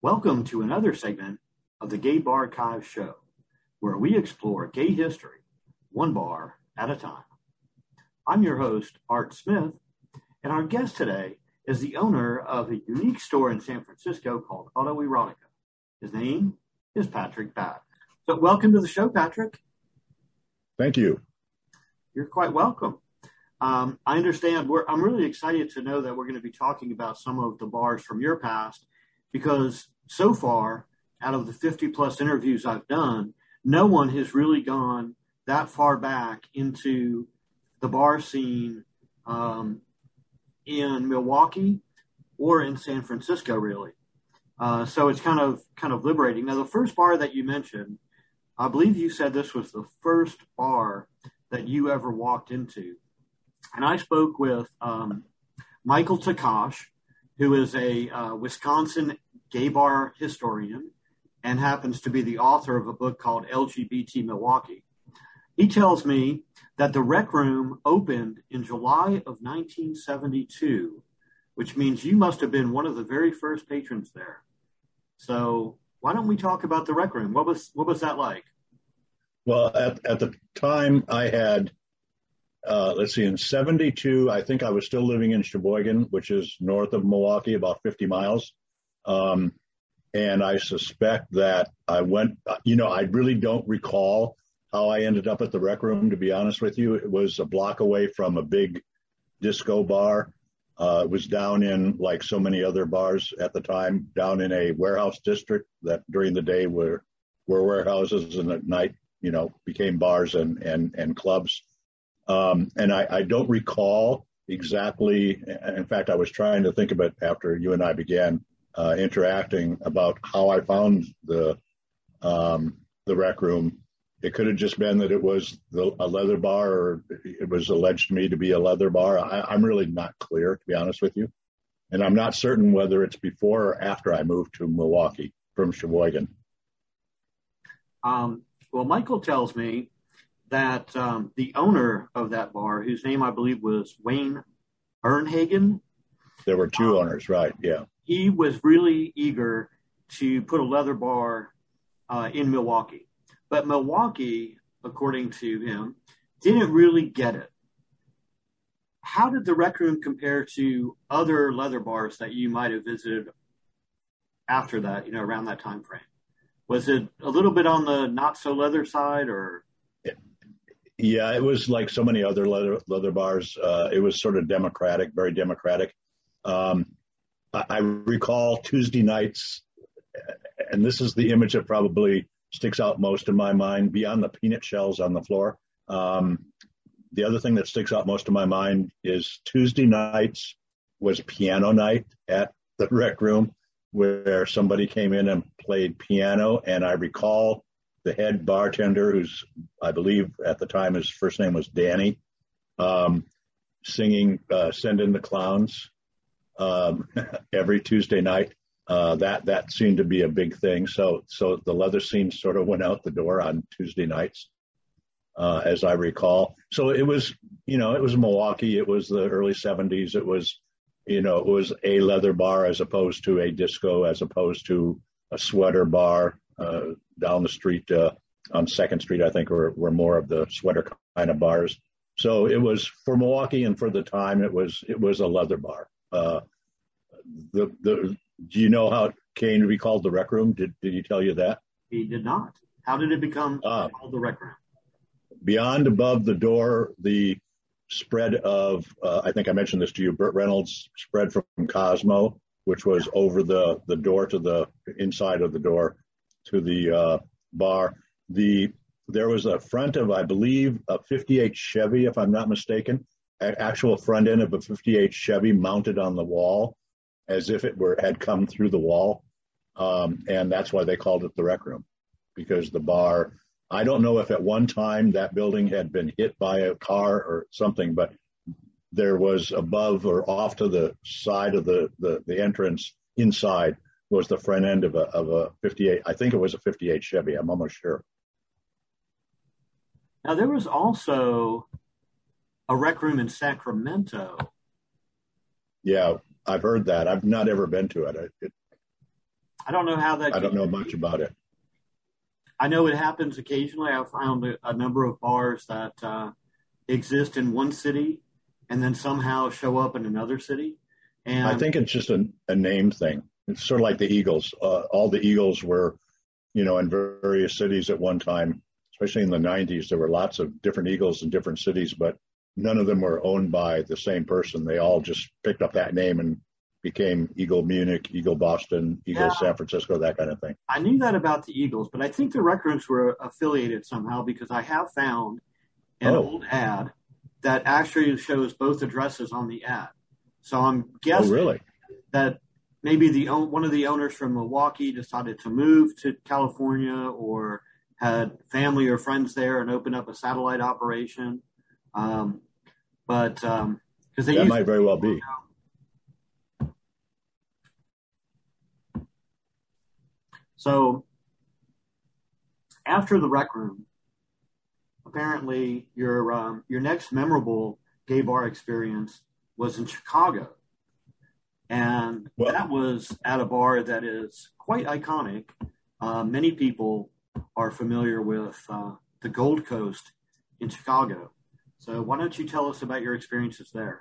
Welcome to another segment of the Gay Bar Archive Show, where we explore gay history, one bar at a time. I'm your host, Art Smith, and our guest today is the owner of a unique store in San Francisco called Autoerotica. His name is Patrick Batt. So welcome to the show, Patrick. Thank you. You're quite welcome. I understand. I'm really excited to know that we're going to be talking about some of the bars from your past, because so far, out of the 50 plus interviews I've done, no one has really gone that far back into the bar scene in Milwaukee or in San Francisco, really. So it's kind of liberating. Now, the first bar that you mentioned, I believe you said this was the first bar that you ever walked into. And I spoke with Michael Takash, who is a Wisconsin gay bar historian and happens to be the author of a book called LGBT Milwaukee. He tells me that the Rec Room opened in July of 1972, which means you must have been one of the very first patrons there. So why don't we talk about the Rec Room? What was that like? Well, at the time I had, in 72, I think I was still living in Sheboygan, which is north of Milwaukee, about 50 miles. And I suspect that I went, I really don't recall how I ended up at the Rec Room, to be honest with you. It was a block away from a big disco bar. It was down in, like so many other bars at the time, down in a warehouse district that during the day were warehouses and at night, became bars and clubs. And I don't recall exactly. In fact, I was trying to think of it after you and I began interacting about how I found the Rec Room. It could have just been that it was a leather bar, or it was alleged to me to be a leather bar. I'm really not clear, to be honest with you. And I'm not certain whether it's before or after I moved to Milwaukee from Sheboygan. Well, Michael tells me that the owner of that bar, whose name I believe was Wayne Bernhagen. There were two owners, right? Yeah. He was really eager to put a leather bar in Milwaukee. But Milwaukee, according to him, didn't really get it. How did the Rec Room compare to other leather bars that you might have visited after that, around that time frame? Was it a little bit on the not so leather side, or? Yeah, it was like so many other leather bars. It was sort of democratic, very democratic. I recall Tuesday nights, and this is the image that probably sticks out most in my mind, beyond the peanut shells on the floor. The other thing that sticks out most in my mind is Tuesday nights was piano night at the Rec Room, where somebody came in and played piano. And I recall the head bartender, who's, I believe at the time his first name was Danny, singing Send in the Clowns every Tuesday night. That seemed to be a big thing. So the leather scene sort of went out the door on Tuesday nights, as I recall. So it was Milwaukee. It was the early 70s. It was a leather bar as opposed to a disco, as opposed to a sweater bar down the street on 2nd Street, I think, were more of the sweater kind of bars. So it was, for Milwaukee and for the time, it was a leather bar. Do you know how it came to be called the Rec Room? Did he tell you that? He did not. How did it become called the Rec Room? Beyond above the door, the spread of, I think I mentioned this to you, Burt Reynolds spread from Cosmo, which was over the door to the inside of the door to the bar. There was a front of, I believe, a 58 Chevy, if I'm not mistaken, an actual front end of a 58 Chevy mounted on the wall, as if it had come through the wall. And that's why they called it the Rec Room, because the bar, I don't know if at one time that building had been hit by a car or something, but there was above or off to the side of the entrance inside was the front end of a 58. I think it was a 58 Chevy. I'm almost sure. Now, there was also a Rec Room in Sacramento. Yeah, I've heard that. I've not ever been to it. I don't know how that. I don't know much about it. I know it happens occasionally. I've found a number of bars that exist in one city and then somehow show up in another city. And I think it's just a name thing. It's sort of like the Eagles. All the Eagles were, in various cities at one time, especially in the 90s. There were lots of different Eagles in different cities, but none of them were owned by the same person. They all just picked up that name and became Eagle Munich, Eagle Boston, Eagle San Francisco, that kind of thing. I knew that about the Eagles, but I think the Rec Rooms were affiliated somehow because I have found an old ad that actually shows both addresses on the ad. So I'm guessing that maybe one of the owners from Milwaukee decided to move to California or had family or friends there and opened up a satellite operation. But because that might very well be. So after the Rec Room, apparently your next memorable gay bar experience was in Chicago. And that was at a bar that is quite iconic. Many people are familiar with the Gold Coast in Chicago. So why don't you tell us about your experiences there?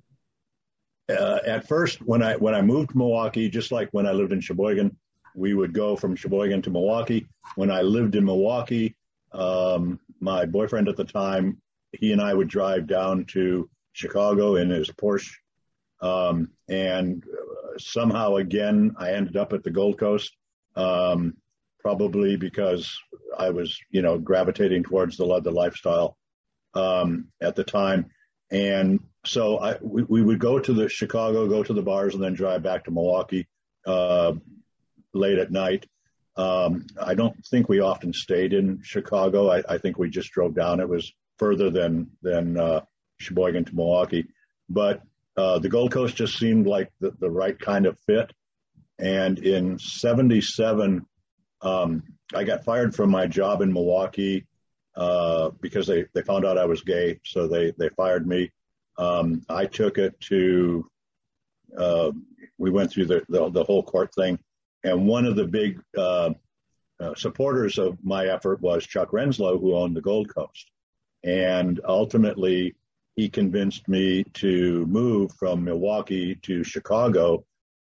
At first, when I moved to Milwaukee, just like when I lived in Sheboygan, we would go from Sheboygan to Milwaukee. When I lived in Milwaukee, my boyfriend at the time, he and I would drive down to Chicago in his Porsche. And somehow, again, I ended up at the Gold Coast, probably because I was, gravitating towards the leather lifestyle at the time. And so we would go to the Chicago, go to the bars, and then drive back to Milwaukee late at night. I don't think we often stayed in Chicago. I think we just drove down. It was further than Sheboygan to Milwaukee. But the Gold Coast just seemed like the right kind of fit. And in 1977, I got fired from my job in Milwaukee because they found out I was gay. So they fired me. I took it to, we went through the whole court thing. And one of the big supporters of my effort was Chuck Renslow, who owned the Gold Coast. And ultimately, he convinced me to move from Milwaukee to Chicago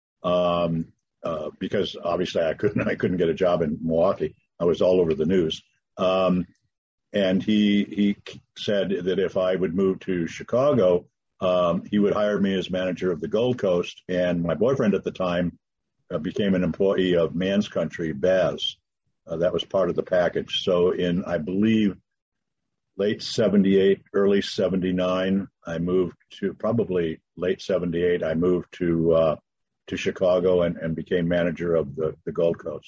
because obviously I couldn't get a job in Milwaukee. I was all over the news. And he said that if I would move to Chicago, he would hire me as manager of the Gold Coast. And my boyfriend at the time became an employee of Man's Country, Baz. That was part of the package. So in, I believe, late 78, early 79, I moved to, probably late 78, I moved to Chicago and became manager of the Gold Coast.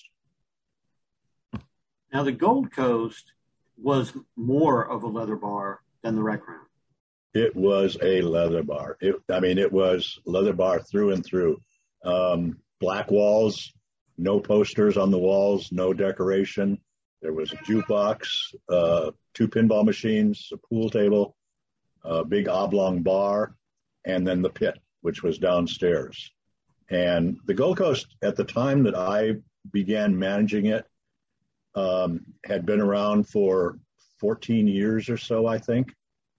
Now, the Gold Coast was more of a leather bar than the Rec Room. It was a leather bar. It was leather bar through and through. Black walls, no posters on the walls, no decoration. There was a jukebox, 2 pinball machines, a pool table, a big oblong bar, and then the pit, which was downstairs. And the Gold Coast, at the time that I began managing it, had been around for 14 years or so, I think.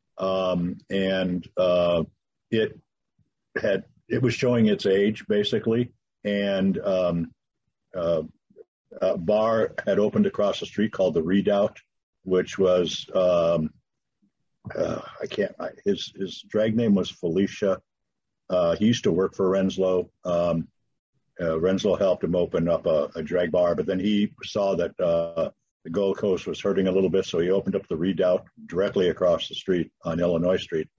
It was showing its age, basically. And a bar had opened across the street called the Redoubt, which was his drag name was Felicia. He used to work for Renslow. Renslow helped him open up a drag bar, but then he saw that the Gold Coast was hurting a little bit, so he opened up the Redoubt directly across the street on Illinois Street.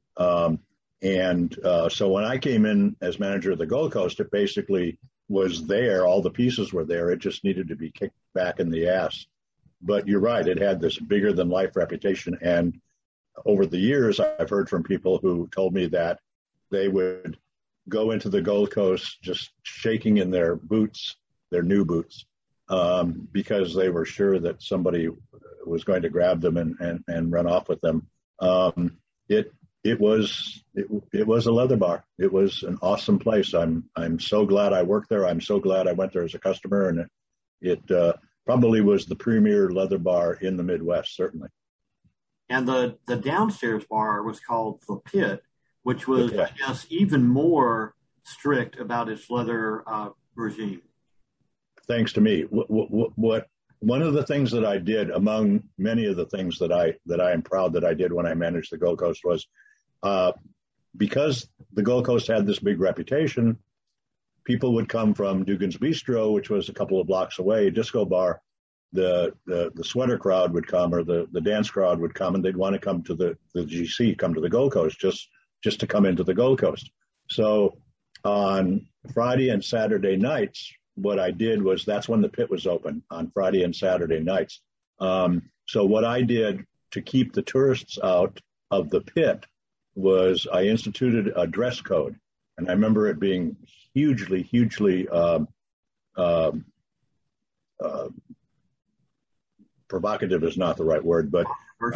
So when I came in as manager of the Gold Coast, it basically was there. All the pieces were there. It just needed to be kicked back in the ass. But you're right. It had this bigger than life reputation. And over the years, I've heard from people who told me that they would go into the Gold Coast just shaking in their boots, their new boots, because they were sure that somebody was going to grab them and run off with them. it was a leather bar. It was an awesome place. I'm so glad I worked there. I'm so glad I went there as a customer, and it probably was the premier leather bar in the Midwest, certainly. And the downstairs bar was called The Pit, which was, I guess, even more strict about its leather regime. Thanks to me. What one of the things that I did, among many of the things that I am proud that I did when I managed the Gold Coast, was because the Gold Coast had this big reputation, people would come from Dugan's Bistro, which was a couple of blocks away, disco bar. The sweater crowd would come, or the dance crowd would come, and they'd want to come to the GC, come to the Gold Coast, just to come into the Gold Coast. So on Friday and Saturday nights, what I did was, that's when the Pit was open, on Friday and Saturday nights. So what I did to keep the tourists out of the Pit was I instituted a dress code. And I remember it being hugely provocative is not the right word, but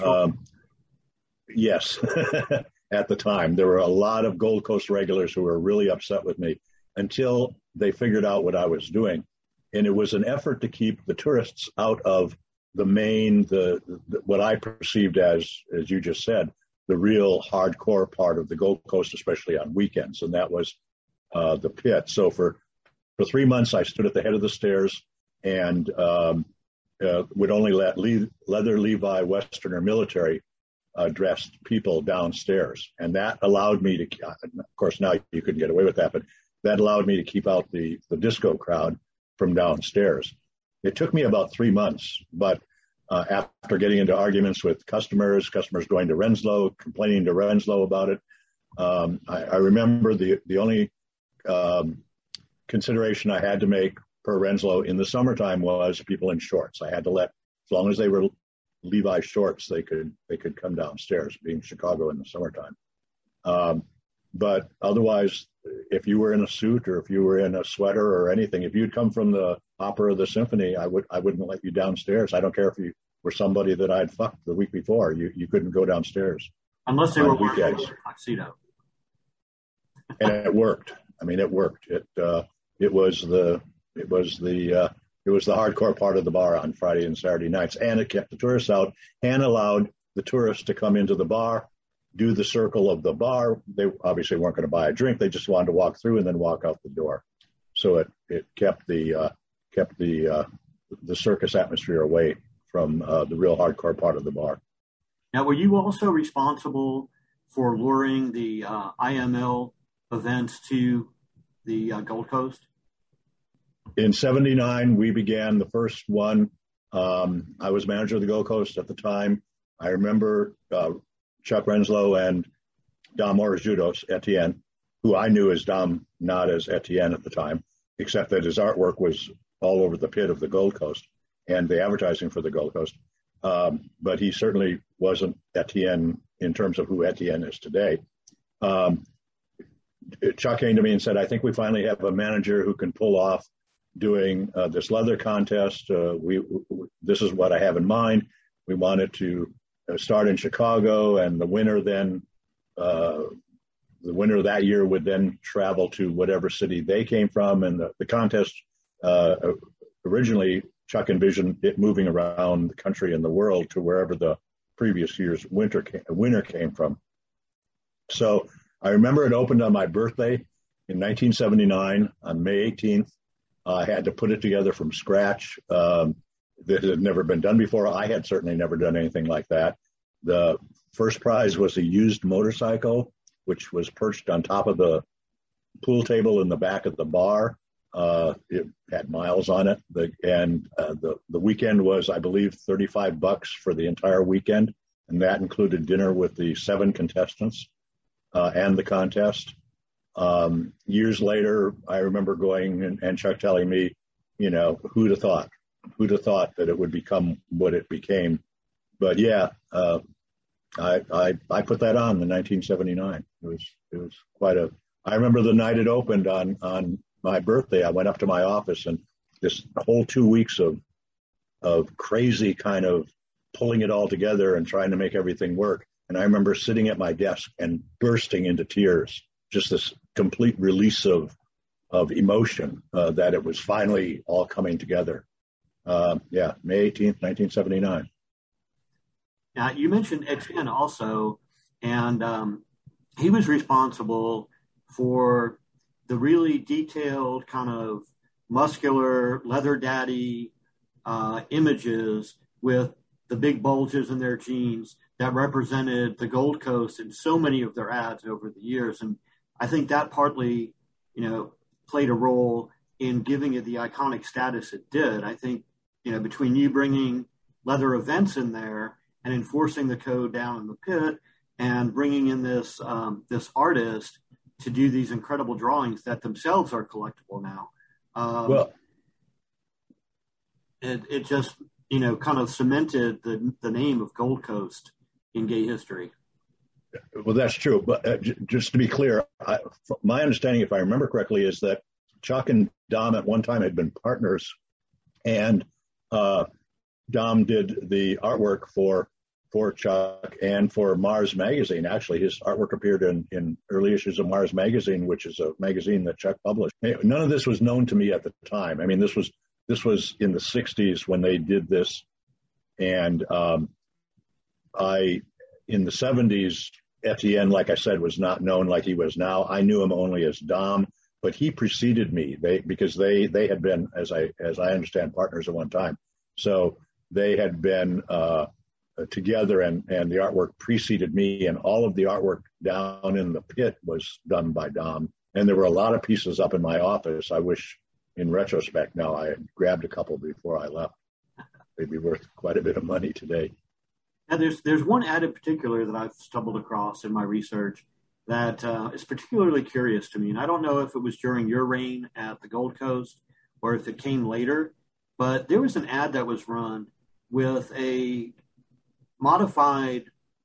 yes, at the time, there were a lot of Gold Coast regulars who were really upset with me until they figured out what I was doing. And it was an effort to keep the tourists out of the main, what I perceived as you just said, the real hardcore part of the Gold Coast, especially on weekends. And that was the Pit. So for 3 months, I stood at the head of the stairs and would only let leather Levi, Western, or military dressed people downstairs. And that allowed me to, of course, now you couldn't get away with that, but that allowed me to keep out the disco crowd from downstairs. It took me about 3 months, but after getting into arguments with customers going to Renslow, complaining to Renslow about it, I remember the only consideration I had to make per Renslow in the summertime was people in shorts. I had to let, as long as they were Levi shorts, they could come downstairs, being Chicago in the summertime. But otherwise, if you were in a suit or if you were in a sweater or anything, if you'd come from the opera or the symphony, I wouldn't let you downstairs. I don't care if you were somebody that I'd fucked the week before. You couldn't go downstairs unless they were wearing a tuxedo. And it worked. I mean, it worked. It was the hardcore part of the bar on Friday and Saturday nights, and it kept the tourists out and allowed the tourists to come into the bar, do the circle of the bar. They obviously weren't going to buy a drink. They just wanted to walk through and then walk out the door. So it kept the circus atmosphere away from the real hardcore part of the bar. Now, were you also responsible for luring the IML events to the Gold Coast? In '79, we began the first one. I was manager of the Gold Coast at the time. I remember Chuck Renslow and Dom Judos, Etienne, who I knew as Dom, not as Etienne at the time, except that his artwork was all over the Pit of the Gold Coast and the advertising for the Gold Coast. But he certainly wasn't Etienne in terms of who Etienne is today. Chuck came to me and said, I think we finally have a manager who can pull off doing this leather contest. This is what I have in mind. We wanted to start in Chicago, and the winner that year would then travel to whatever city they came from. And the contest, originally Chuck envisioned it moving around the country and the world to wherever the previous year's winner came from. So I remember it opened on my birthday in 1979 on May 18th. I had to put it together from scratch. That had never been done before. I had certainly never done anything like that. The first prize was a used motorcycle, which was perched on top of the pool table in the back of the bar. It had miles on it. The weekend was, I believe, $35 for the entire weekend. And that included dinner with the 7 contestants and the contest. Years later, I remember going and Chuck telling me, who'd have thought that it would become what it became. But yeah, I put that on in 1979. It was quite I remember the night it opened on my birthday. I went up to my office, and this whole 2 weeks of crazy kind of pulling it all together and trying to make everything work. And I remember sitting at my desk and bursting into tears, just this complete release of emotion that it was finally all coming together. May 18th, 1979. Now, you mentioned Ed Finn also, and he was responsible for the really detailed kind of muscular leather daddy images with the big bulges in their jeans that represented the Gold Coast in so many of their ads over the years. And I think that partly, played a role in giving it the iconic status it did. I think, between you bringing leather events in there and enforcing the code down in the pit and bringing in this artist to do these incredible drawings that themselves are collectible now. It just, kind of cemented the name of Gold Coast in gay history. Well, that's true. But just to be clear, my understanding, if I remember correctly, is that Chuck and Dom at one time had been partners, and Dom did the artwork for Chuck and for Mars Magazine. Actually, his artwork appeared in early issues of Mars Magazine, which is a magazine that Chuck published. None of this was known to me at the time. I mean, this was in the 60s when they did this. And in the 70s, Etienne, like I said, was not known like he was now. I knew him only as Dom, but he preceded me because they had been, as I understand, partners at one time. So they had been together, and the artwork preceded me, and all of the artwork down in the pit was done by Dom. And there were a lot of pieces up in my office. I wish, in retrospect now, I had grabbed a couple before I left. They'd be worth quite a bit of money today. Now, there's one ad in particular that I've stumbled across in my research that is particularly curious to me. And I don't know if it was during your reign at the Gold Coast or if it came later, but there was an ad that was run with a modified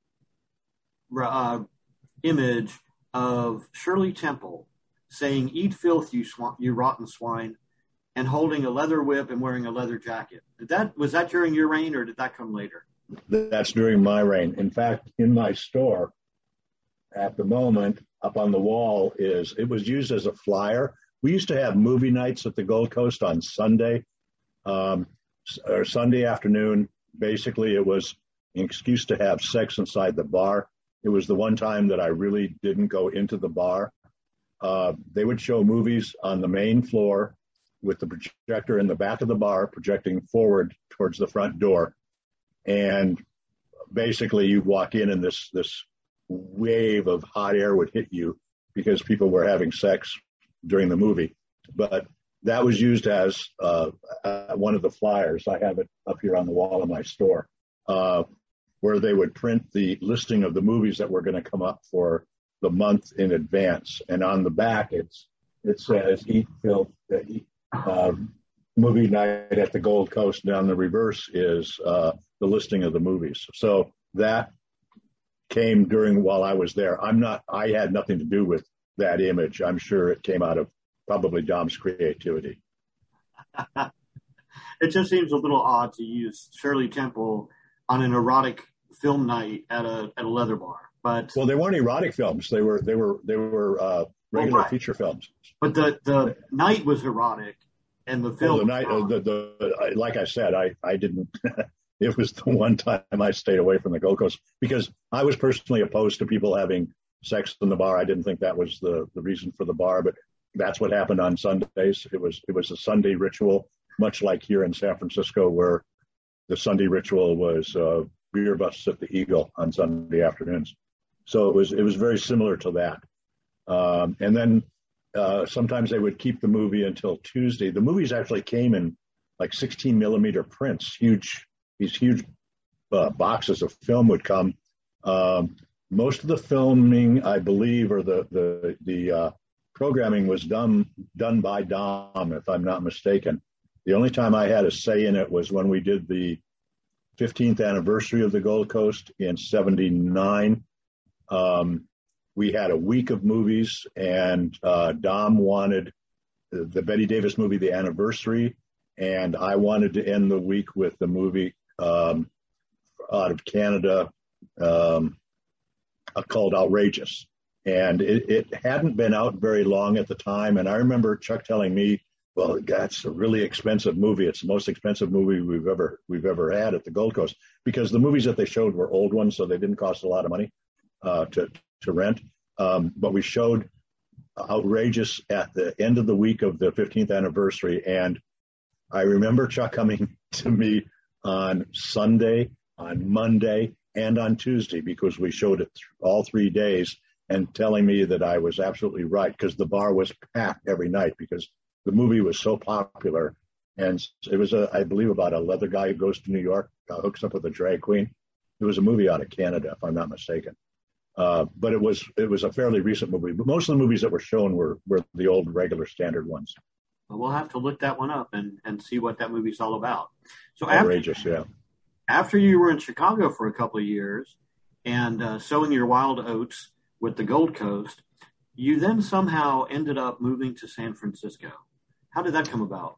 image of Shirley Temple saying, "Eat filth, you rotten swine," and holding a leather whip and wearing a leather jacket. Was that during your reign, or did that come later? That's during my reign. In fact, in my store at the moment, up on the wall it was used as a flyer. We used to have movie nights at the Gold Coast on Sunday, or Sunday afternoon. Basically, it was an excuse to have sex inside the bar. It was the one time that I really didn't go into the bar. They would show movies on the main floor with the projector in the back of the bar projecting forward towards the front door. And basically you'd walk in and this wave of hot air would hit you because people were having sex during the movie. But that was used as one of the flyers. I have it up here on the wall of my store, where they would print the listing of the movies that were going to come up for the month in advance. And on the back, it says "Eat Filth," movie night at the Gold Coast. And on the reverse is the listing of the movies. So that came while I was there. I had nothing to do with that image. I'm sure it came out of probably Dom's creativity. It just seems a little odd to use Shirley Temple on an erotic film night at a leather bar. But well, they weren't erotic films. They were regular feature films. But the night was erotic, and the film. Like I said, I didn't. It was the one time I stayed away from the Gold Coast because I was personally opposed to people having sex in the bar. I didn't think that was the reason for the bar, but that's what happened on Sundays. It was a Sunday ritual, much like here in San Francisco, where the Sunday ritual was beer busts at the Eagle on Sunday afternoons. So it was very similar to that. And then sometimes they would keep the movie until Tuesday. The movies actually came in like 16 millimeter prints, these huge boxes of film would come. Most of the filming, I believe, or the programming was done by Dom, if I'm not mistaken. The only time I had a say in it was when we did the 15th anniversary of the Gold Coast in '79. We had a week of movies, and Dom wanted the Bette Davis movie, The Anniversary, and I wanted to end the week with the movie out of Canada. called Outrageous. And it hadn't been out very long at the time. And I remember Chuck telling me, well, that's a really expensive movie. It's the most expensive movie we've ever had at the Gold Coast, because the movies that they showed were old ones, so they didn't cost a lot of money to rent. But we showed Outrageous at the end of the week of the 15th anniversary. And I remember Chuck coming to me on Sunday, on Monday, and on Tuesday, because we showed it all 3 days, and telling me that I was absolutely right, because the bar was packed every night because the movie was so popular. And it was, I believe, about a leather guy who goes to New York, hooks up with a drag queen. It was a movie out of Canada, if I'm not mistaken. But it was a fairly recent movie. But most of the movies that were shown were the old regular standard ones. Well, we'll have to look that one up and see what that movie's all about. So Outrageous, yeah. After you were in Chicago for a couple of years and sowing your wild oats with the Gold Coast, you then somehow ended up moving to San Francisco. How did that come about?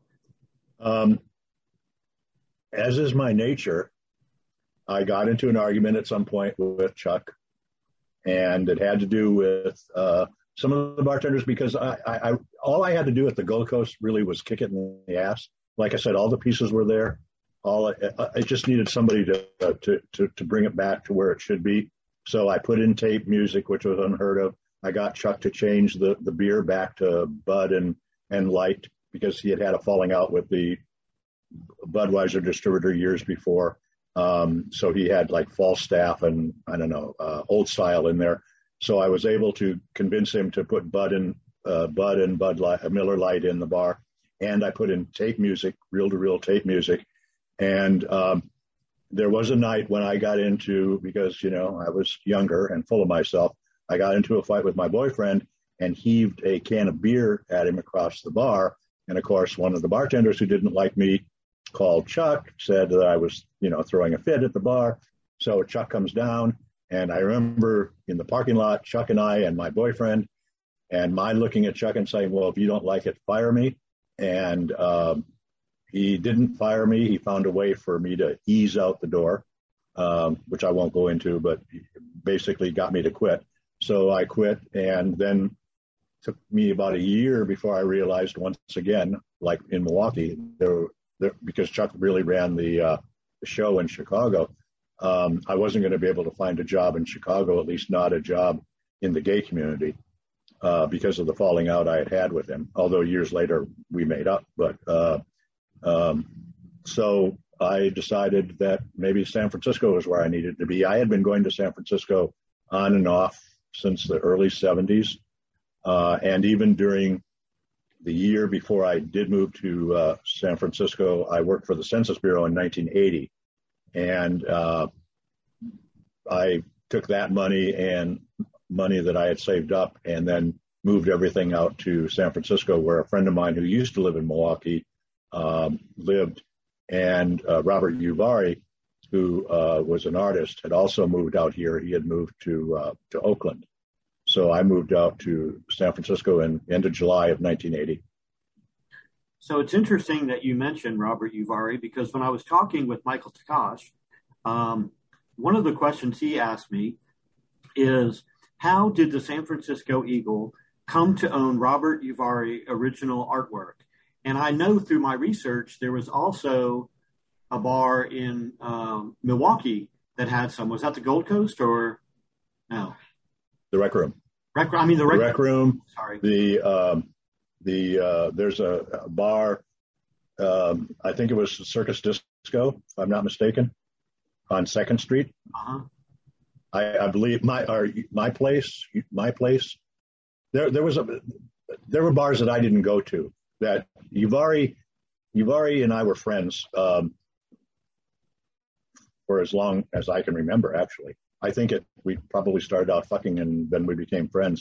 As is my nature, I got into an argument at some point with Chuck, and it had to do with some of the bartenders, because I all I had to do at the Gold Coast really was kick it in the ass. Like I said, all the pieces were there. I just needed somebody to bring it back to where it should be. So I put in tape music, which was unheard of. I got Chuck to change the beer back to Bud and Light, because he had a falling out with the Budweiser distributor years before. So he had like Falstaff and Old Style in there. So I was able to convince him to put Bud and Bud Light, Miller Lite in the bar. And I put in tape music, reel-to-reel tape music. And there was a night when I got into, because, I was younger and full of myself, I got into a fight with my boyfriend and heaved a can of beer at him across the bar. And, of course, one of the bartenders who didn't like me called Chuck, said that I was, throwing a fit at the bar. So Chuck comes down, and I remember in the parking lot, Chuck and I and my boyfriend, and my looking at Chuck and saying, well, if you don't like it, fire me. And he didn't fire me. He found a way for me to ease out the door, which I won't go into, but basically got me to quit. So I quit, and then took me about a year before I realized once again, like in Milwaukee, because Chuck really ran the show in Chicago, I wasn't going to be able to find a job in Chicago, at least not a job in the gay community, because of the falling out I had with him. Although years later we made up, but so I decided that maybe San Francisco was where I needed to be. I had been going to San Francisco on and off since the early 70s. And even during the year before I did move to San Francisco, I worked for the Census Bureau in 1980. And I took that money and money that I had saved up and then moved everything out to San Francisco, where a friend of mine who used to live in Milwaukee lived. And Robert Uvari, who was an artist, had also moved out here. He had moved to Oakland. So I moved out to San Francisco in end of July of 1980. So it's interesting that you mentioned Robert Uvari, because when I was talking with Michael Takash, one of the questions he asked me is, how did the San Francisco Eagle come to own Robert Uvari original artwork? And I know through my research, there was also a bar in Milwaukee that had some. Was that the Gold Coast or no? The Rec Room. The Rec Room. Sorry. There's a bar. I think it was Circus Disco, if I'm not mistaken, on 2nd Street. Uh-huh. I believe my place. There were bars that I didn't go to that Uvari and I were friends for as long as I can remember, actually. I think we probably started out fucking and then we became friends.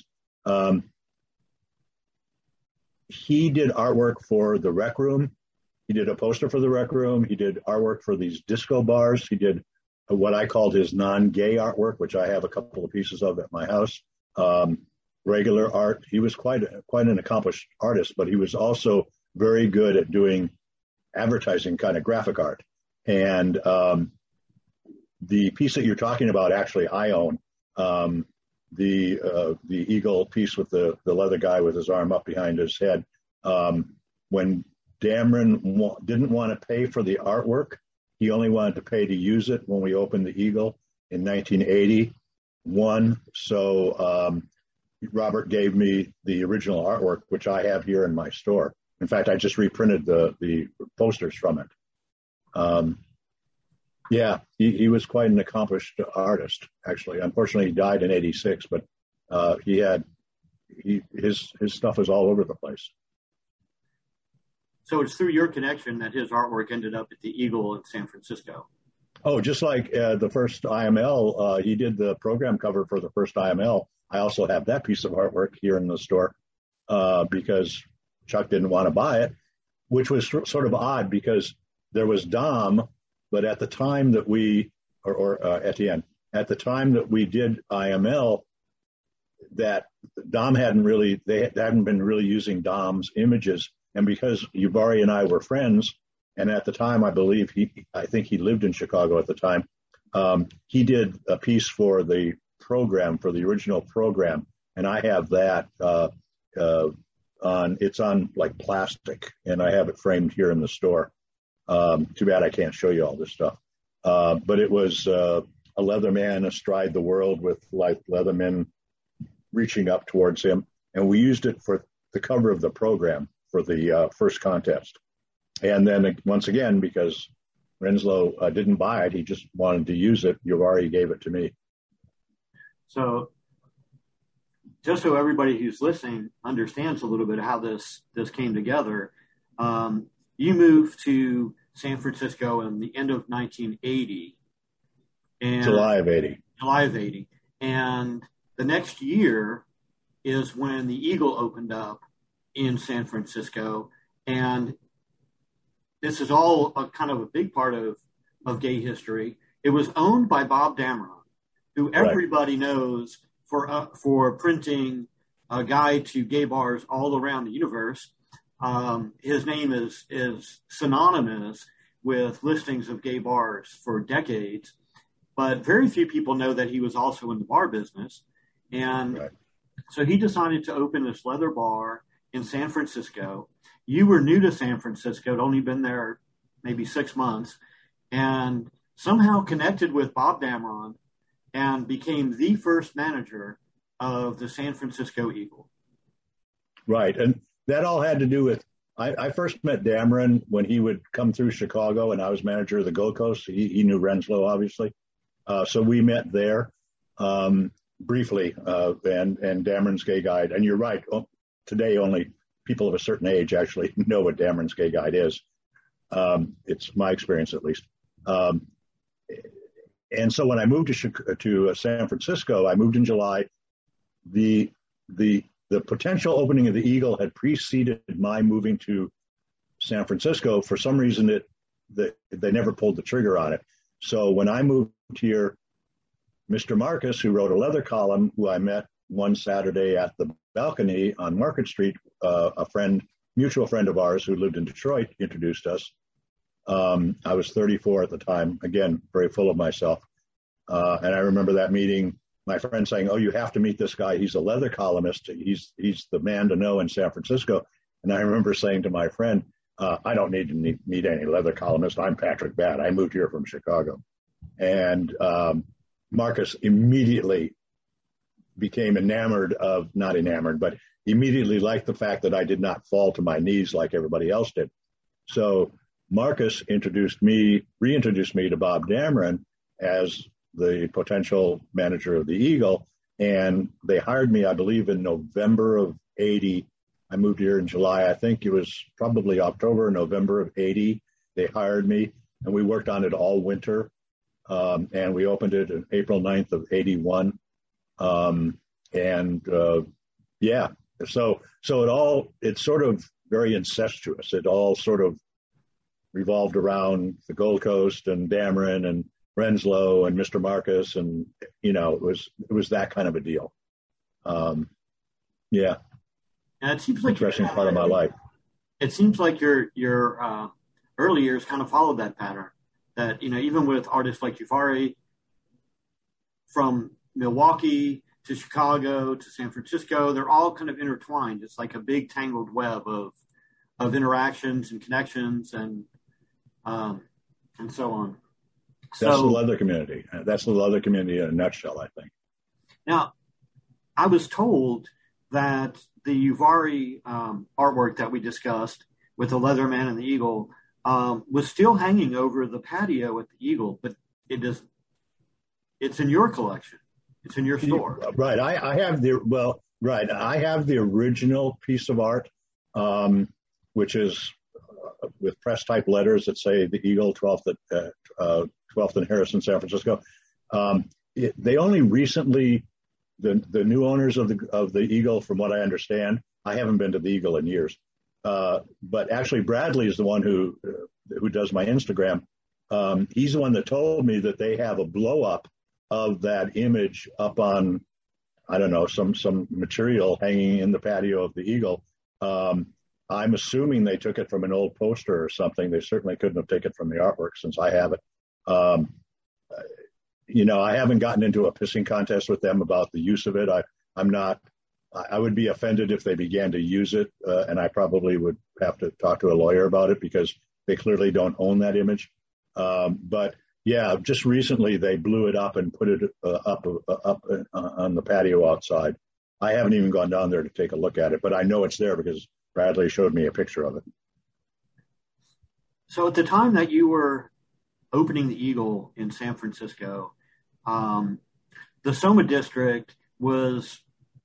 He did artwork for the Rec Room. He did a poster for the Rec Room. He did artwork for these disco bars. He did what I called his non-gay artwork, which I have a couple of pieces of at my house. Regular art. He was quite an accomplished artist, but he was also very good at doing advertising kind of graphic art. And the piece that you're talking about, actually, I own. the eagle piece with the leather guy with his arm up behind his head. When Dameron didn't want to pay for the artwork, he only wanted to pay to use it when we opened the Eagle in 1981. So Robert gave me the original artwork, which I have here in my store. In fact, I just reprinted the posters from it. Yeah, he was quite an accomplished artist, actually. Unfortunately, he died in 86, but his stuff is all over the place. So it's through your connection that his artwork ended up at the Eagle in San Francisco. Oh, just like the first IML, he did the program cover for the first IML. I also have that piece of artwork here in the store because Chuck didn't want to buy it, which was sort of odd because there was Dom, but at the time that Etienne, at the time that we did IML, that Dom hadn't been really using Dom's images. And because Ubari and I were friends, and at the time, I think he lived in Chicago at the time, he did a piece for the program, for the original program. And I have that it's on like plastic, and I have it framed here in the store. Too bad I can't show you all this stuff. But it was a leather man astride the world with like leathermen reaching up towards him. And we used it for the cover of the program for the first contest. And then once again, because Renslow didn't buy it, he just wanted to use it. Ubari gave it to me. So just so everybody who's listening understands a little bit how this came together, you moved to San Francisco in the end of 1980. July of 80. And the next year is when the Eagle opened up in San Francisco. And this is all a kind of a big part of gay history. It was owned by Bob Dameron, who everybody knows for printing a guide to gay bars all around the universe. His name is synonymous with listings of gay bars for decades, but very few people know that he was also in the bar business. And so he decided to open this leather bar in San Francisco. You were new to San Francisco, had only been there maybe 6 months, and somehow connected with Bob Dameron and became the first manager of the San Francisco Eagle. Right. And that all had to do with, I first met Dameron when he would come through Chicago, and I was manager of the Gold Coast. He knew Renslow, obviously. So we met there briefly, and Dameron's Gay Guide. And you're right. Today, only people of a certain age actually know what Dameron's Gay Guide is. It's my experience, at least. And so when I moved to San Francisco, I moved in July. The potential opening of the Eagle had preceded my moving to San Francisco. For some reason, they never pulled the trigger on it. So when I moved here, Mr. Marcus, who wrote a leather column, who I met one Saturday at the balcony on Market Street, a mutual friend of ours who lived in Detroit, introduced us. I was 34 at the time, again, very full of myself. And I remember that meeting, my friend saying, "Oh, you have to meet this guy. He's a leather columnist. He's the man to know in San Francisco." And I remember saying to my friend, "I don't need to meet any leather columnist. I'm Patrick Batt. I moved here from Chicago." And Marcus immediately became not enamored, but immediately liked the fact that I did not fall to my knees like everybody else did. So Marcus reintroduced me to Bob Dameron as the potential manager of the Eagle. And they hired me, I believe, in November of 80. I moved here in July. I think it was probably October or November of 80. They hired me, and we worked on it all winter. And we opened it on April 9th of 81. So it's sort of very incestuous. It all sort of revolved around the Gold Coast and Dameron and Renslow and Mr. Marcus, and it was that kind of a deal. And it seems like interesting part of my life. It seems like your early years kind of followed that pattern. That even with artists like Ubari from Milwaukee to Chicago to San Francisco. They're all kind of intertwined. It's like a big tangled web of interactions and connections and so on. That's the leather community. That's the leather community in a nutshell, I think. Now, I was told that the Uvari artwork that we discussed with the Leatherman and the Eagle was still hanging over the patio at the Eagle, but it's in your collection. It's in your store. Right. I have I have the original piece of art, which is with press type letters that say the Eagle 12th and Harrison, San Francisco. They only recently, the new owners of the Eagle, from what I understand, I haven't been to the Eagle in years, but actually Bradley is the one who does my Instagram. He's the one that told me that they have a blow up of that image up on, I don't know, some material hanging in the patio of the Eagle. I'm assuming they took it from an old poster or something. They certainly couldn't have taken it from the artwork, since I have it. I haven't gotten into a pissing contest with them about the use of it. I would be offended if they began to use it, and I probably would have to talk to a lawyer about it, because they clearly don't own that image. But yeah, just recently they blew it up and put it up on the patio outside. I haven't even gone down there to take a look at it, but I know it's there because Bradley showed me a picture of it. So at the time that you were opening the Eagle in San Francisco, the Soma district was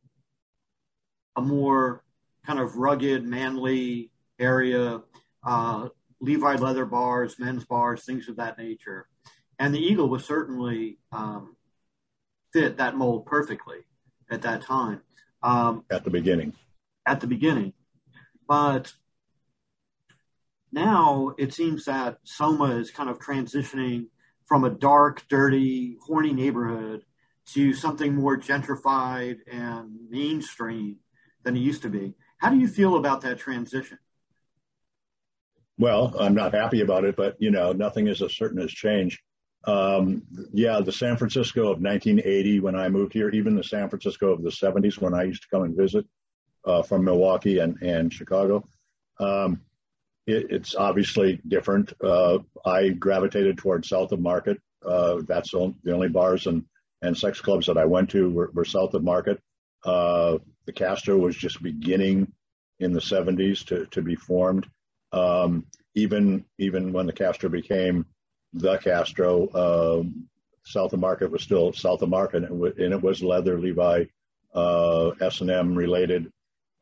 a more kind of rugged, manly area, Levi leather bars, men's bars, things of that nature. And the Eagle was certainly fit that mold perfectly at that time. At the beginning. But now it seems that Soma is kind of transitioning from a dark, dirty, horny neighborhood to something more gentrified and mainstream than it used to be. How do you feel about that transition? Well, I'm not happy about it, but, nothing is as certain as change. The San Francisco of 1980, when I moved here, even the San Francisco of the 70s, when I used to come and visit from Milwaukee and Chicago, it's obviously different. I gravitated towards south of Market. That's the only bars and sex clubs that I went to were south of Market. The Castro was just beginning in the 70s to be formed. Even when the Castro became the Castro, south of Market was still south of Market, and it was leather, Levi, S&M related.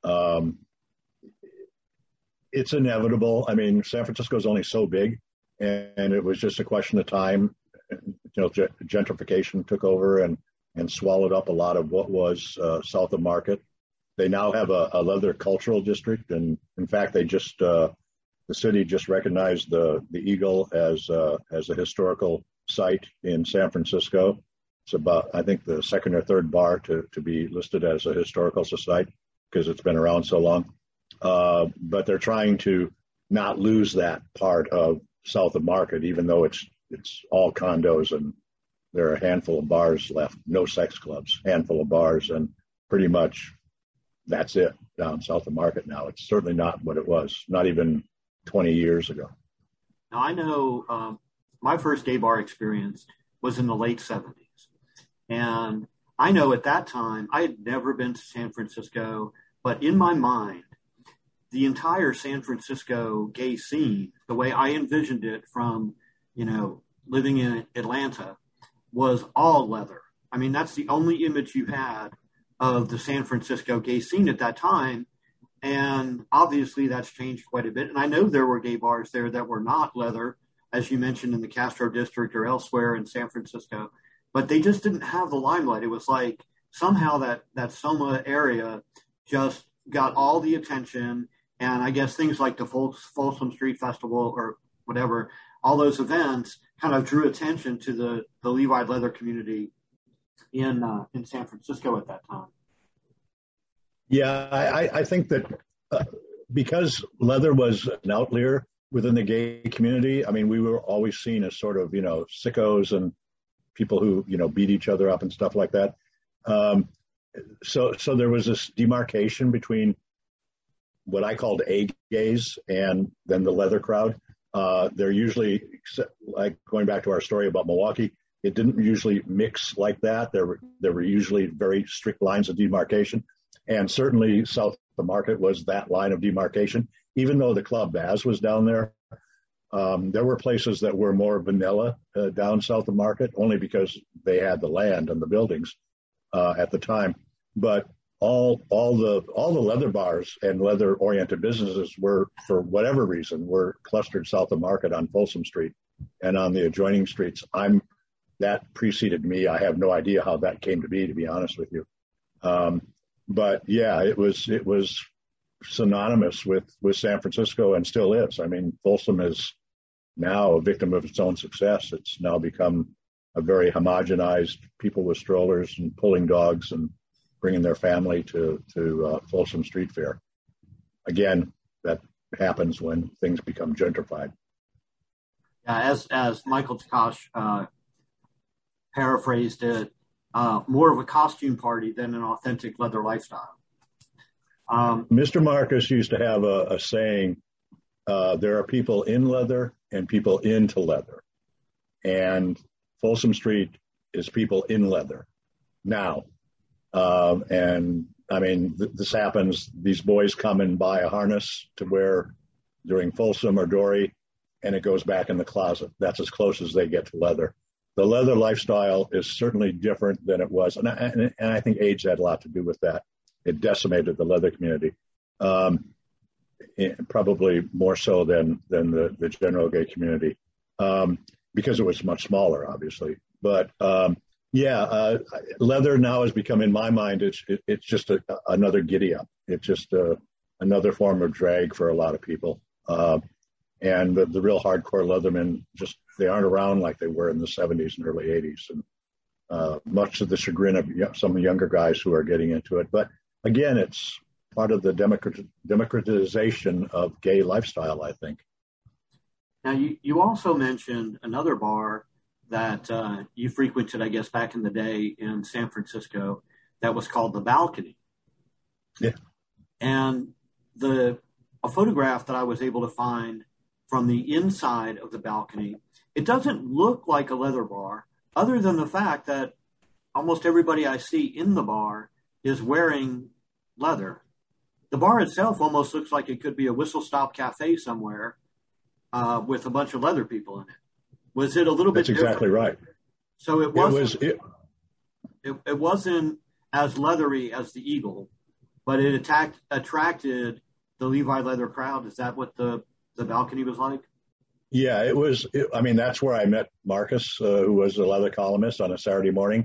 It's inevitable. I mean, San Francisco is only so big, and it was just a question of time. Gentrification took over and swallowed up a lot of what was south of Market. They now have a leather cultural district, and in fact, the city just recognized the Eagle as a historical site in San Francisco. It's about, I think, the second or third bar to be listed as a historical society, because it's been around so long. But they're trying to not lose that part of south of Market, even though it's all condos and there are a handful of bars left, no sex clubs, handful of bars, and pretty much that's it down south of Market now. It's certainly not what it was, not even 20 years ago. Now, I know my first gay bar experience was in the late 70s. And I know at that time, I had never been to San Francisco, but in my mind, the entire San Francisco gay scene, the way I envisioned it from, living in Atlanta, was all leather. I mean, that's the only image you had of the San Francisco gay scene at that time. And obviously that's changed quite a bit. And I know there were gay bars there that were not leather, as you mentioned, in the Castro district or elsewhere in San Francisco, but they just didn't have the limelight. It was like somehow that Soma area just got all the attention. And I guess things like the Folsom Street Festival or whatever, all those events kind of drew attention to the Levi leather community in San Francisco at that time. Yeah, I think that because leather was an outlier within the gay community, I mean, we were always seen as sort of, sickos and people who, beat each other up and stuff like that. so there was this demarcation between what I called A gays and then the leather crowd. They're usually, like going back to our story about Milwaukee, it didn't usually mix like that. There were usually very strict lines of demarcation, and certainly south of the market was that line of demarcation. Even though the Club Baz was down there, there were places that were more vanilla down south of market, only because they had the land and the buildings at the time. But all the leather bars and leather oriented businesses were, for whatever reason, were clustered south of market on Folsom Street and on the adjoining streets. That preceded me. I have no idea how that came to be honest with you. But yeah, it was synonymous with San Francisco, and still is. I mean, Folsom is now a victim of its own success. It's now become a very homogenized, people with strollers and pulling dogs and bringing their family to Folsom Street Fair. Again, that happens when things become gentrified. Yeah, as Michael Takash paraphrased it, more of a costume party than an authentic leather lifestyle. Mr. Marcus used to have a saying, there are people in leather and people into leather. And Folsom Street is people in leather now. And I mean, this happens. These boys come and buy a harness to wear during Folsom or Dory, and it goes back in the closet. That's as close as they get to leather. The leather lifestyle is certainly different than it was. And I think age had a lot to do with that. It decimated the leather community, probably more so than the general gay community, because it was much smaller, obviously. But leather now has become, in my mind, it's just another giddy up. It's just another form of drag for a lot of people. And the real hardcore leathermen, they aren't around like they were in the 70s and early 80s. And much to the chagrin of some younger guys who are getting into it. But again, it's part of the democratization of gay lifestyle, I think. Now, you also mentioned another bar that you frequented, I guess, back in the day in San Francisco, that was called The Balcony. Yeah. And a photograph that I was able to find from the inside of The Balcony, it doesn't look like a leather bar, other than the fact that almost everybody I see in the bar is wearing leather. The bar itself almost looks like it could be a Whistle Stop Cafe somewhere with a bunch of leather people in it. Was it a little bit different? That's exactly right. So it wasn't as leathery as the Eagle, but it attracted the Levi leather crowd. Is that what the Balcony was like? Yeah, it was. That's where I met Marcus, who was a leather columnist on a Saturday morning.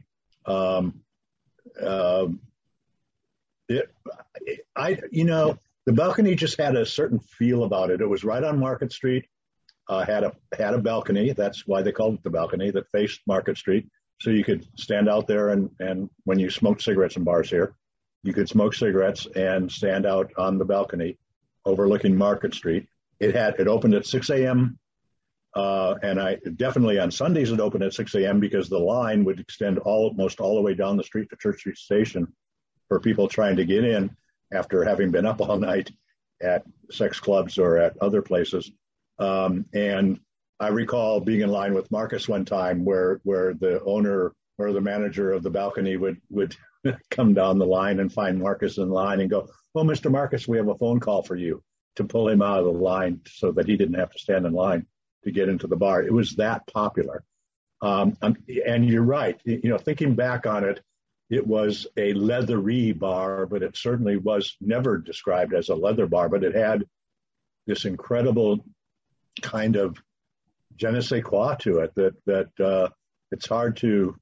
The Balcony just had a certain feel about it. It was right on Market Street. Had a balcony. That's why they called it the Balcony, that faced Market Street. So you could stand out there and when you smoked cigarettes in bars here, you could smoke cigarettes and stand out on the balcony overlooking Market Street. It opened at 6 a.m. And definitely on Sundays it opened at 6 a.m. because the line would extend almost all the way down the street to Church Street Station for people trying to get in after having been up all night at sex clubs or at other places. And I recall being in line with Marcus one time where the owner or the manager of the Balcony would come down the line and find Marcus in line and go, "Well, Mr. Marcus, we have a phone call for you," to pull him out of the line so that he didn't have to stand in line to get into the bar. It was that popular. And you're right. Thinking back on it, it was a leathery bar, but it certainly was never described as a leather bar, but it had this incredible kind of je ne sais quoi to it that it's hard to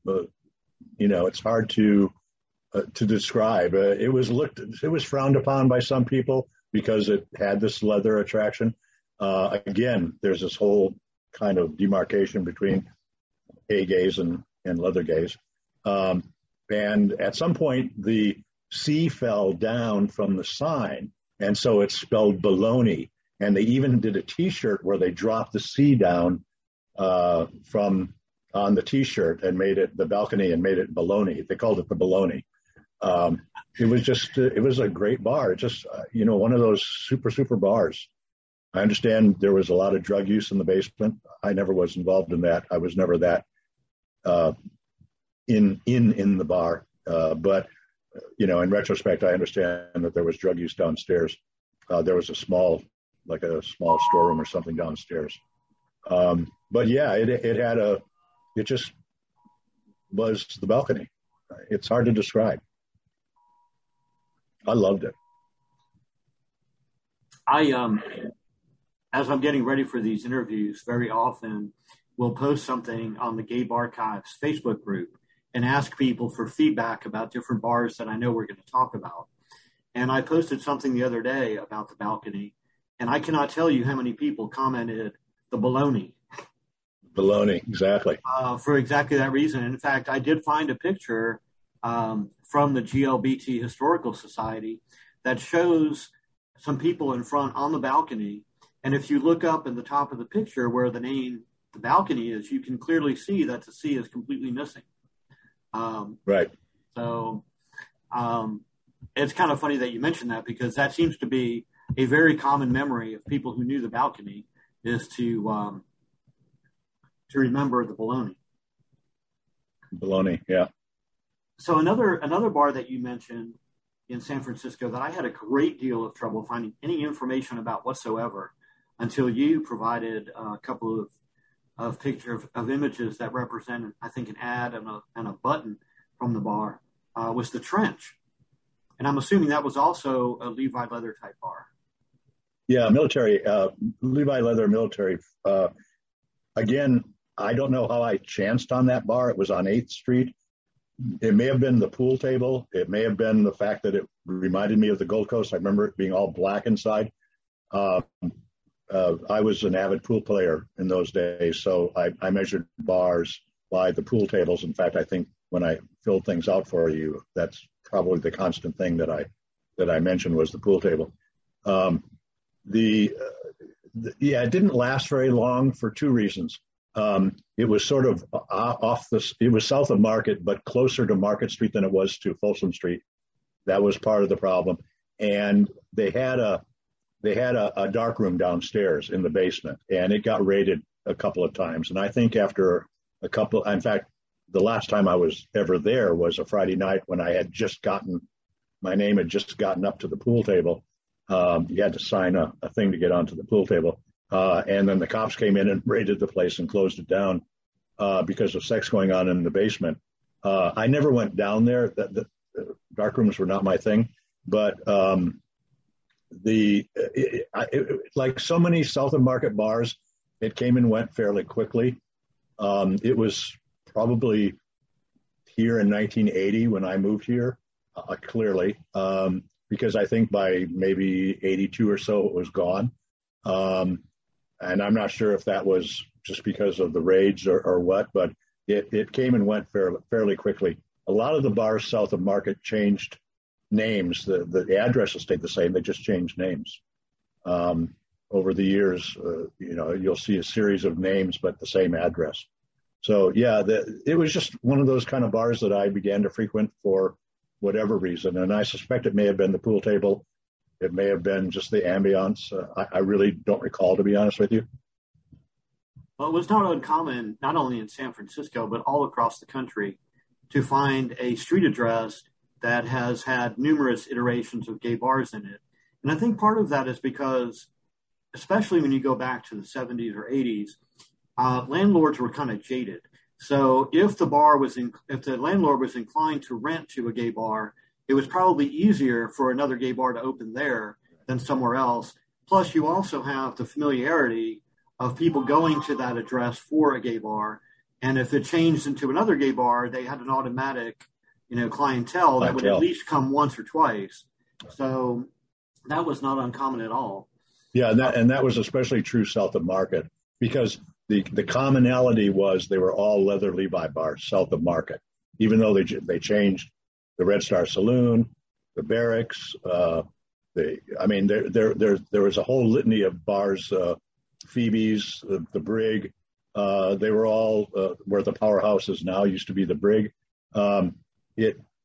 describe. It was frowned upon by some people because it had this leather attraction. Again, there's this whole kind of demarcation between A gays and leather gays. And at some point, the C fell down from the sign, and so it's spelled baloney. And they even did a T-shirt where they dropped the C down from on the T-shirt and made it the Balcony and made it baloney. They called it the baloney. It was just, it was a great bar. It just, one of those super bars. I understand there was a lot of drug use in the basement. I never was involved in that. I was never that in the bar. But in retrospect, I understand that there was drug use downstairs. There was a small storeroom or something downstairs. But yeah, it just was the balcony. It's hard to describe. I loved it. As I'm getting ready for these interviews, very often we'll post something on the Gabe Archives Facebook group and ask people for feedback about different bars that I know we're going to talk about. And I posted something the other day about the balcony, and I cannot tell you how many people commented the baloney. Baloney, exactly. For exactly that reason. In fact, I did find a picture from the GLBT Historical Society that shows some people in front on the balcony. And if you look up in the top of the picture where the balcony is, you can clearly see that the C is completely missing. Right. So it's kind of funny that you mentioned that, because that seems to be a very common memory of people who knew the balcony, is to remember the baloney. Baloney, yeah. So another bar that you mentioned in San Francisco that I had a great deal of trouble finding any information about whatsoever until you provided a couple of pictures of images that represented, I think, an ad and a button from the bar, was the Trench. And I'm assuming that was also a Levi Leather type bar. Yeah, military, Levi Leather military. Again, I don't know how I chanced on that bar. It was on 8th Street. It may have been the pool table. It may have been the fact that it reminded me of the Gold Coast. I remember it being all black inside. I was an avid pool player in those days, so I measured bars by the pool tables. In fact, I think when I filled things out for you, that's probably the constant thing that I mentioned was the pool table. It didn't last very long for two reasons. It was sort of it was south of Market, but closer to Market Street than it was to Folsom Street. That was part of the problem. And they had a dark room downstairs in the basement, and it got raided a couple of times. And I think after in fact, the last time I was ever there was a Friday night when my name had just gotten up to the pool table. You had to sign a thing to get onto the pool table. And then the cops came in and raided the place and closed it down because of sex going on in the basement. I never went down there. The dark rooms were not my thing. But like so many South of Market bars, it came and went fairly quickly. It was probably here in 1980 when I moved here, clearly, because I think by maybe 82 or so it was gone. And I'm not sure if that was just because of the raids or what, but it came and went fairly quickly. A lot of the bars south of Market changed names. The addresses stayed the same. They just changed names. Over the years, you'll see a series of names, but the same address. So, yeah, it was just one of those kind of bars that I began to frequent for whatever reason. And I suspect it may have been the pool table. It may have been just the ambiance. I really don't recall, to be honest with you. Well, it was not uncommon, not only in San Francisco, but all across the country, to find a street address that has had numerous iterations of gay bars in it. And I think part of that is because, especially when you go back to the 70s or 80s, landlords were kind of jaded. So if the landlord was inclined to rent to a gay bar, it was probably easier for another gay bar to open there than somewhere else. Plus, you also have the familiarity of people going to that address for a gay bar. And if it changed into another gay bar, they had an automatic, clientele that would at least come once or twice. So that was not uncommon at all. Yeah, and that was especially true south of Market, because the commonality was they were all leather Levi bars south of Market, even though they changed the Red Star Saloon, the Barracks. There was a whole litany of bars, Phoebe's, the Brig. They were all where the Powerhouse is now, used to be the Brig.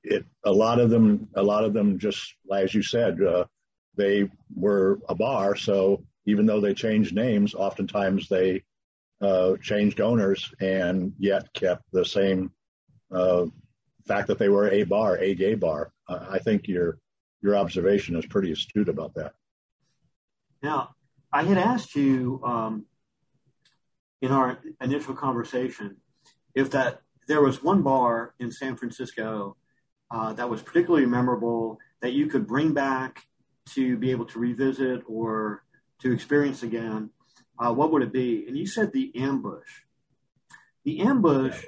a lot of them just, as you said, they were a bar. So even though they changed names, oftentimes they changed owners and yet kept the same fact that they were a bar, a gay bar. I think your observation is pretty astute about that. Now, I had asked you in our initial conversation if that there was one bar in San Francisco that was particularly memorable that you could bring back to be able to revisit or to experience again. What would it be? And you said the Ambush. The Ambush,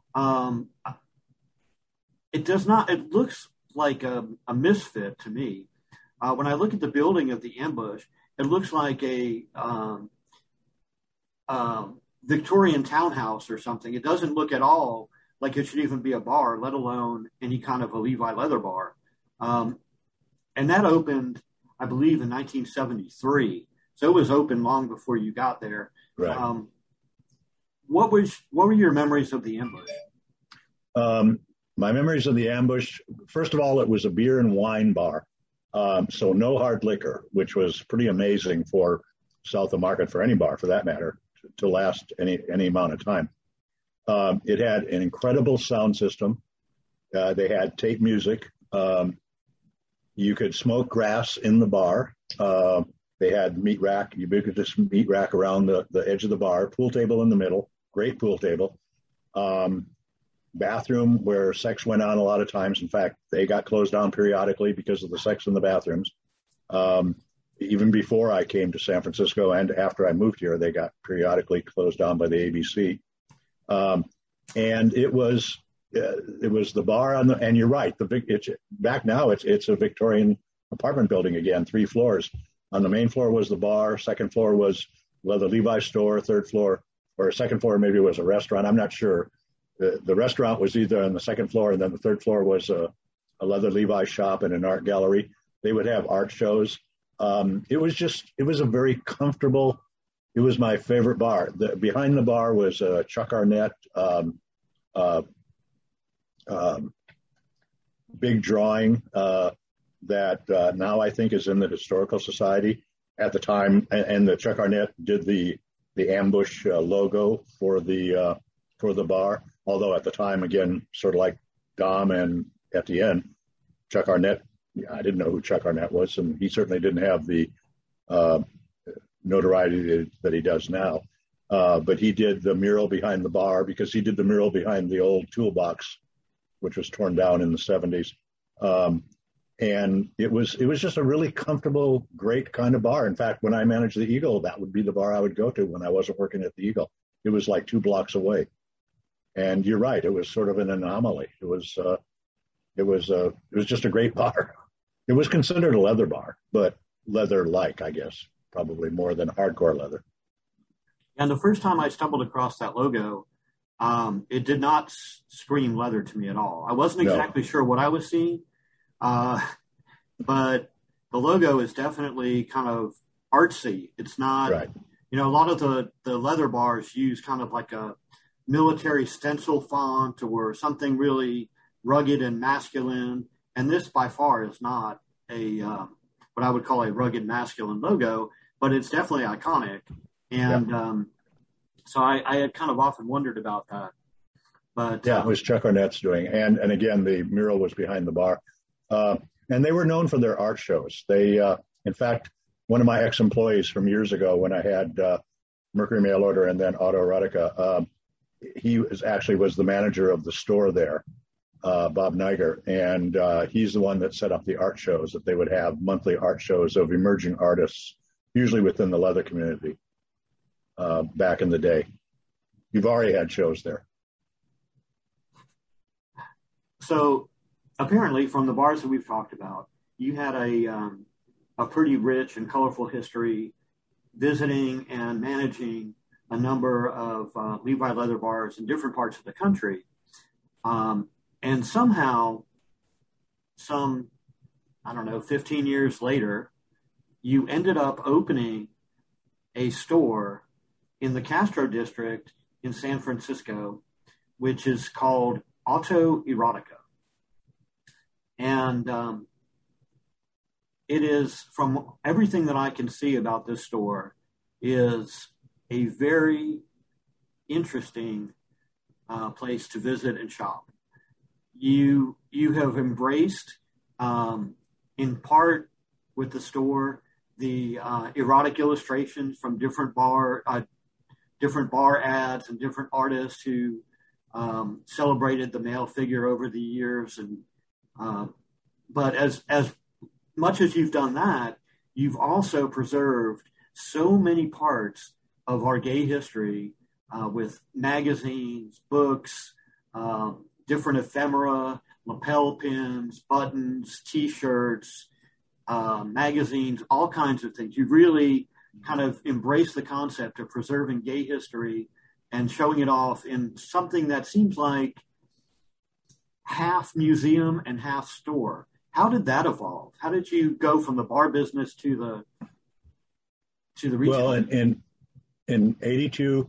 it looks like a misfit to me. When I look at the building of the Ambush, it looks like a Victorian townhouse or something. It doesn't look at all like it should even be a bar, let alone any kind of a Levi leather bar. And that opened, I believe, in 1973. So it was open long before you got there. Right. What were your memories of the Ambush? My memories of the Ambush, first of all, it was a beer and wine bar. So no hard liquor, which was pretty amazing for south of Market, for any bar for that matter, to last any amount of time. It had an incredible sound system. They had tape music. You could smoke grass in the bar. They had ubiquitous meat rack around the edge of the bar, pool table in the middle, great pool table. Bathroom where sex went on a lot of times. In fact, they got closed down periodically because of the sex in the bathrooms. Even before I came to San Francisco and after I moved here, they got periodically closed down by the ABC. And it was the bar and you're right. Back now it's a Victorian apartment building again, 3 floors. On the main floor was the bar. Second floor was Leather Levi store. Third floor or second floor maybe was a restaurant. I'm not sure. The restaurant was either on the second floor, and then the third floor was a Leather Levi shop and an art gallery. They would have art shows. It was a very comfortable. It was my favorite bar. Behind the bar was Chuck Arnett, big drawing that now I think is in the Historical Society. At the time, and the Chuck Arnett did the Ambush logo for the bar. Although at the time, again, sort of like Dom and Etienne, Chuck Arnett, I didn't know who Chuck Arnett was, and he certainly didn't have the notoriety that he does now. But he did the mural behind the bar because he did the mural behind the old toolbox, which was torn down in the 70s. And it was just a really comfortable, great kind of bar. In fact, when I managed the Eagle, that would be the bar I would go to when I wasn't working at the Eagle. It was like 2 blocks away. And you're right, it was sort of an anomaly. It was just a great bar. It was considered a leather bar, but leather-like, I guess, probably more than hardcore leather. And the first time I stumbled across that logo, it did not scream leather to me at all. I wasn't exactly sure what I was seeing, but the logo is definitely kind of artsy. It's not, right. A lot of the leather bars use kind of like a military stencil font or something really rugged and masculine. And this by far is not what I would call a rugged masculine logo, but it's definitely iconic. And so I had kind of often wondered about that. But it was Chuck Arnett's doing. And again, the mural was behind the bar. And they were known for their art shows. They, in fact, one of my ex-employees from years ago when I had Mercury Mail Order and then Autoerotica, he was the manager of the store there, Bob Niger, and he's the one that set up the art shows, that they would have monthly art shows of emerging artists, usually within the leather community back in the day. You've already had shows there. So apparently from the bars that we've talked about, you had a pretty rich and colorful history visiting and managing a number of Levi leather bars in different parts of the country. And somehow, 15 years later, you ended up opening a store in the Castro district in San Francisco, which is called Autoerotica. And it is, from everything that I can see about this store, is a very interesting place to visit and shop. You have embraced, in part with the store, the erotic illustrations from different bar ads and different artists who celebrated the male figure over the years. And but as much as you've done that, you've also preserved so many parts of our gay history with magazines, books, different ephemera, lapel pins, buttons, T-shirts, magazines, all kinds of things. You've really kind of embraced the concept of preserving gay history and showing it off in something that seems like half museum and half store. How did that evolve? How did you go from the bar business to the retail? Well, in '82,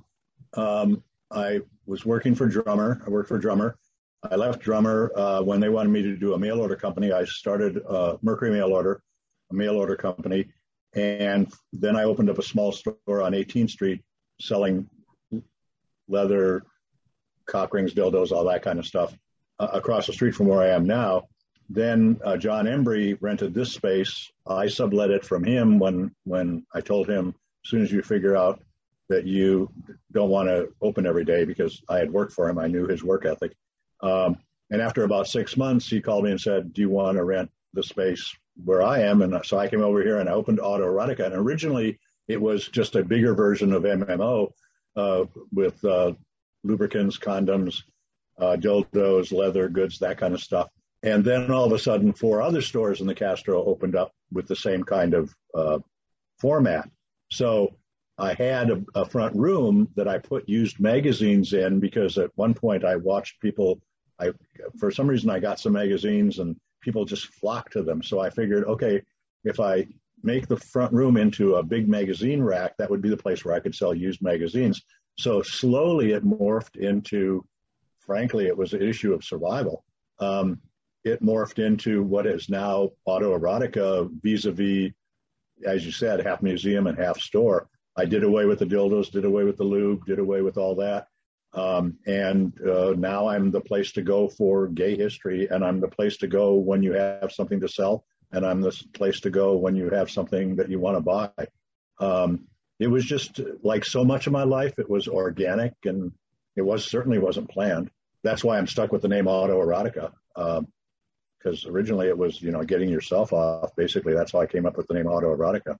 I was working for Drummer. I worked for Drummer. I left Drummer when they wanted me to do a mail order company. I started Mercury Mail Order, a mail order company, and then I opened up a small store on 18th Street selling leather, cock rings, dildos, all that kind of stuff, across the street from where I am now. Then John Embry rented this space. I sublet it from him when I told him, as soon as you figure out that you don't want to open every day, because I had worked for him, I knew his work ethic. And after about 6 months, he called me and said, do you want to rent the space where I am? And so I came over here and I opened Autoerotica. And originally it was just a bigger version of MMO with lubricants, condoms, dildos, leather goods, that kind of stuff. And then all of a sudden, 4 other stores in the Castro opened up with the same kind of format. So I had a front room that I put used magazines in, because at one point I watched people, for some reason I got some magazines and people just flocked to them. So I figured, okay, if I make the front room into a big magazine rack, that would be the place where I could sell used magazines. So slowly it morphed into, frankly, it was an issue of survival. It morphed into what is now Autoerotica, vis-a-vis, as you said, half museum and half store. I did away with the dildos, did away with the lube, did away with all that. And now I'm the place to go for gay history, and I'm the place to go when you have something to sell, and I'm the place to go when you have something that you want to buy. It was just like so much of my life, it was organic, and it certainly wasn't planned. That's why I'm stuck with the name Autoerotica, because originally it was, getting yourself off. Basically, that's how I came up with the name Autoerotica.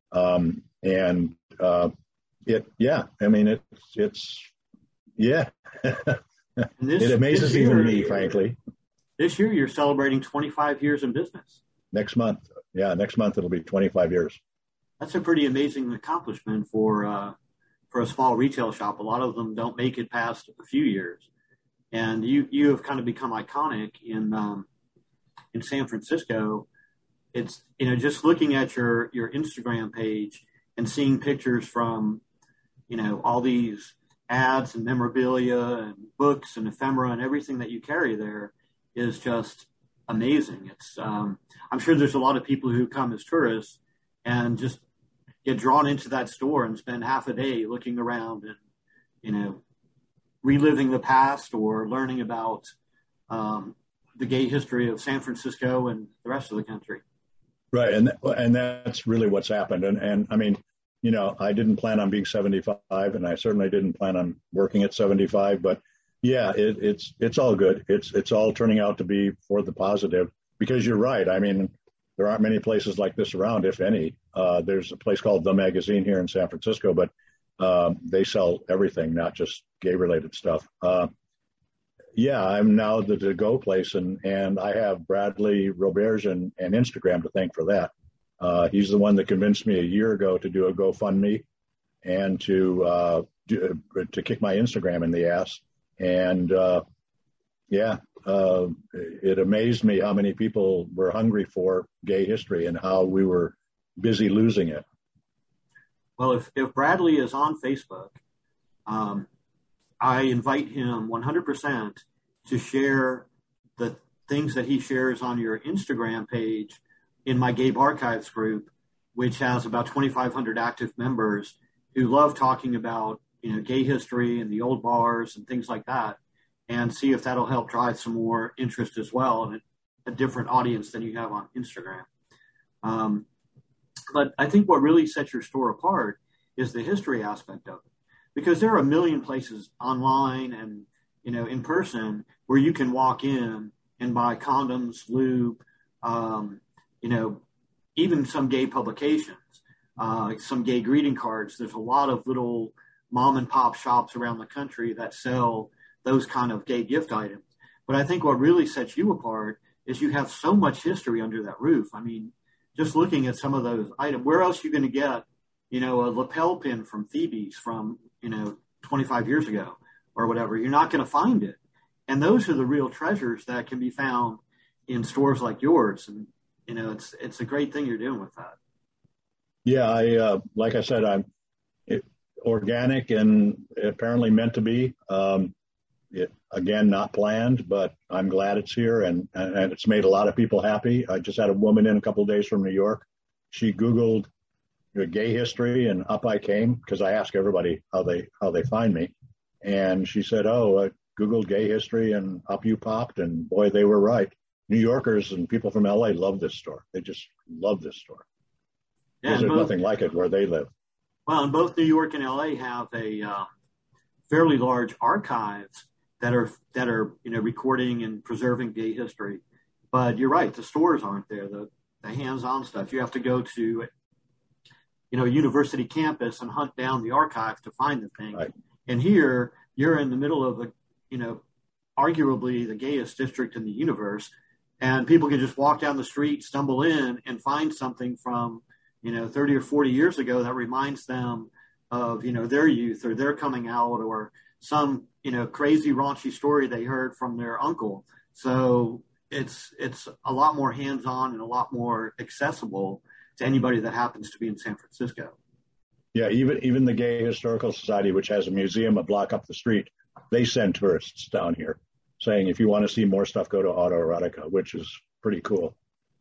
It amazes even me, frankly. This year, you're celebrating 25 years in business. Next month it'll be 25 years. That's a pretty amazing accomplishment for a small retail shop. A lot of them don't make it past a few years, and you have kind of become iconic in San Francisco. It's just looking at your Instagram page and seeing pictures from all these ads and memorabilia and books and ephemera and everything that you carry there is just amazing. It's I'm sure there's a lot of people who come as tourists and just get drawn into that store and spend half a day looking around and reliving the past or learning about the gay history of San Francisco and the rest of the country. Right, and that's really what's happened. And I mean, I didn't plan on being 75, and I certainly didn't plan on working at 75. But yeah, it's all good. It's all turning out to be for the positive, because you're right. I mean, there aren't many places like this around, if any. There's a place called The Magazine here in San Francisco, but they sell everything, not just gay-related stuff. I'm now the to-go place, and I have Bradley Roberge and Instagram to thank for that. He's the one that convinced me a year ago to do a GoFundMe and to kick my Instagram in the ass. And it amazed me how many people were hungry for gay history and how we were busy losing it. Well, if Bradley is on Facebook, I invite him 100% to share the things that he shares on your Instagram page in my Gabe Archives group, which has about 2,500 active members who love talking about, gay history and the old bars and things like that, and see if that'll help drive some more interest as well in a different audience than you have on Instagram. But I think what really sets your store apart is the history aspect of it, because there are a million places online and, in person where you can walk in and buy condoms, lube, even some gay publications, some gay greeting cards. There's a lot of little mom and pop shops around the country that sell those kind of gay gift items. But I think what really sets you apart is you have so much history under that roof. I mean, just looking at some of those items, where else are you going to get, a lapel pin from Phoebe's from, 25 years ago or whatever? You're not going to find it. And those are the real treasures that can be found in stores like yours. And, it's a great thing you're doing with that. Yeah, like I said, I'm organic and apparently meant to be. Again, not planned, but I'm glad it's here, and it's made a lot of people happy. I just had a woman in a couple of days from New York. She Googled gay history, and up I came because I ask everybody how they find me, and she said, "Oh, I Googled gay history, and up you popped." And boy, they were right. New Yorkers and people from LA love this store. They just love this store. Yeah, there's nothing like it where they live. Well, and both New York and LA have a fairly large archives that are recording and preserving gay history. But you're right, the stores aren't there. The hands-on stuff, you have to go to a university campus and hunt down the archive to find the thing. Right. And here you're in the middle of arguably the gayest district in the universe, and people can just walk down the street, stumble in, and find something from 30 or 40 years ago that reminds them of their youth or their coming out, or some crazy raunchy story they heard from their uncle. So it's a lot more hands-on and a lot more accessible to anybody that happens to be in San Francisco. Yeah, even the Gay Historical Society, which has a museum a block up the street, they send tourists down here saying, if you want to see more stuff, go to Autoerotica, which is pretty cool.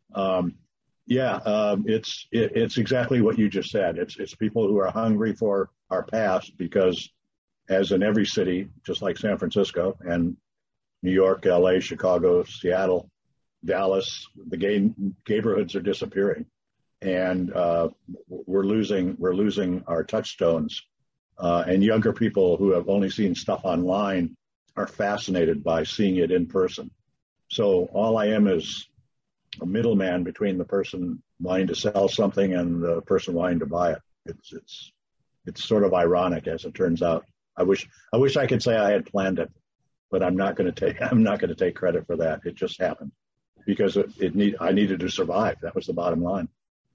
It's exactly what you just said. It's people who are hungry for our past, because as in every city, just like San Francisco and New York, LA, Chicago, Seattle, Dallas, the gay neighborhoods are disappearing, and we're losing our touchstones. And younger people who have only seen stuff online are fascinated by seeing it in person. So all I am is a middleman between the person wanting to sell something and the person wanting to buy it. It's sort of ironic, as it turns out. I wish I could say I had planned it, but I'm not going to take credit for that. It just happened because I needed to survive. That was the bottom line.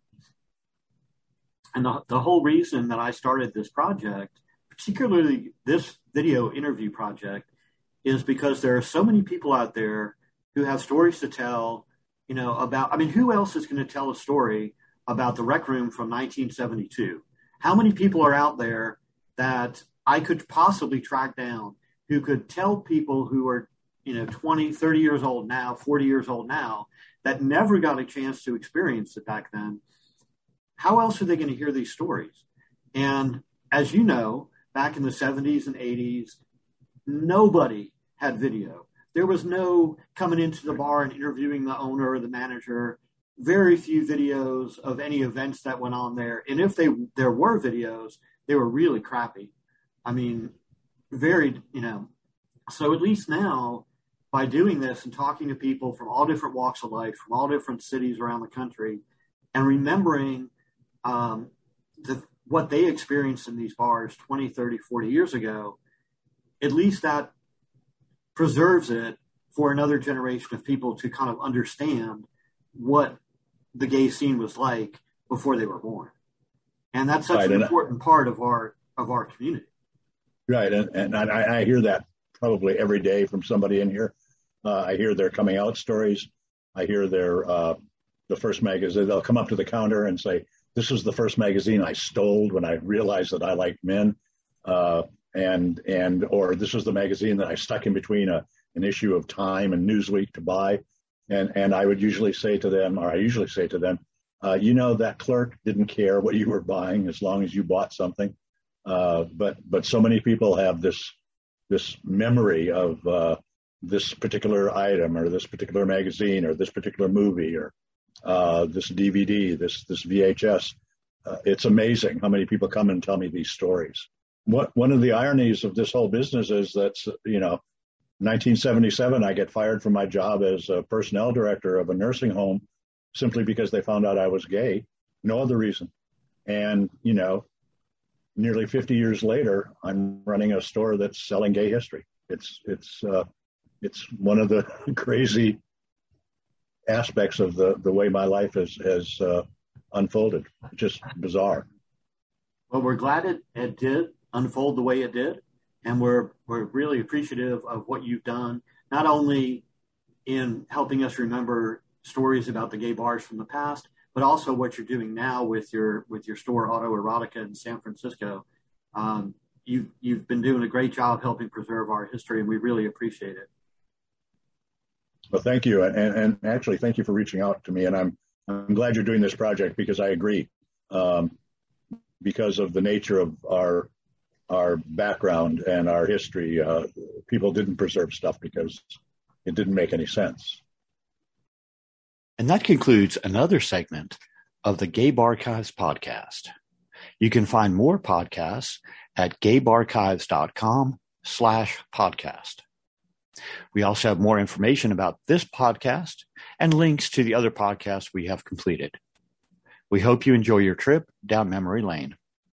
And the whole reason that I started this project, particularly this video interview project, is because there are so many people out there who have stories to tell, who else is going to tell a story about the Rec Room from 1972? How many people are out there that I could possibly track down who could tell people who are, 20, 30 years old now, 40 years old now, that never got a chance to experience it back then? How else are they going to hear these stories? And as you know, back in the 70s and 80s, nobody had video. There was no coming into the bar and interviewing the owner or the manager. Very few videos of any events that went on there. And if there were videos, they were really crappy. I mean, very, So at least now, by doing this and talking to people from all different walks of life, from all different cities around the country, and remembering what they experienced in these bars 20, 30, 40 years ago, at least that preserves it for another generation of people to kind of understand what the gay scene was like before they were born. And that's such an important part of our community. Right. And I hear that probably every day from somebody in here. I hear their coming out stories. I hear the first magazine. They'll come up to the counter and say, "This is the first magazine I stole when I realized that I liked men," or "This is the magazine that I stuck in between an issue of Time and Newsweek to buy And I would usually say to them, that clerk didn't care what you were buying as long as you bought something. But so many people have this memory of this particular item or this particular magazine or this particular movie or this DVD, this VHS. It's amazing how many people come and tell me these stories. One of the ironies of this whole business is that, 1977, I get fired from my job as a personnel director of a nursing home simply because they found out I was gay. No other reason. And, nearly 50 years later, I'm running a store that's selling gay history. It's one of the crazy aspects of the way my life has unfolded. Just bizarre. Well, we're glad it did unfold the way it did. And we're really appreciative of what you've done, not only in helping us remember stories about the gay bars from the past, but also what you're doing now with your store Autoerotica in San Francisco. You've been doing a great job helping preserve our history, and we really appreciate it. Well, thank you, and actually, thank you for reaching out to me. And I'm glad you're doing this project because I agree, because of the nature of our background and our history. People didn't preserve stuff because it didn't make any sense. And that concludes another segment of the Gay Barchives podcast. You can find more podcasts at gaybarchives.com/podcast. We also have more information about this podcast and links to the other podcasts we have completed. We hope you enjoy your trip down memory lane.